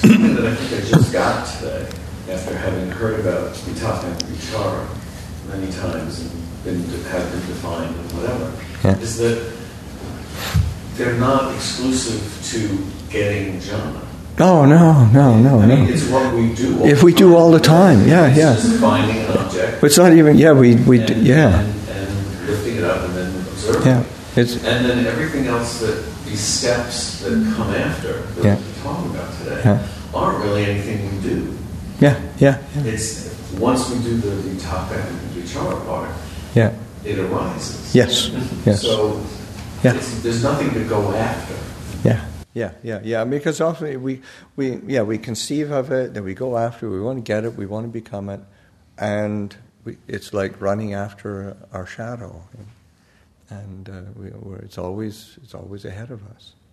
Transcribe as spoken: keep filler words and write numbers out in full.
something that I think I just got today, after having heard about Vitakka and Vichara many times and been, have been defined and whatever, yeah. is that they're not exclusive to getting jhana. No, no, no, no, I no. mean, it's what we do. All if the we time. do all the time, yeah, it's yeah. Just finding an object. But it's not even. Yeah, we we and, d- yeah. And, and lifting it up and then observing. Yeah, it's and then everything else that these steps that come after that yeah. we're talking about today Yeah. aren't really anything we do. Yeah, yeah, yeah. It's once we do the Vitakka and Vichara part, Yeah. it arises. Yes. Yes. So yeah. it's, there's nothing to go after. Yeah. Yeah, yeah, yeah. Because often we, we, yeah, we conceive of it, then we go after it, we want to get it, we want to become it, and we, it's like running after our shadow, and uh, we, we're, it's always, it's always ahead of us.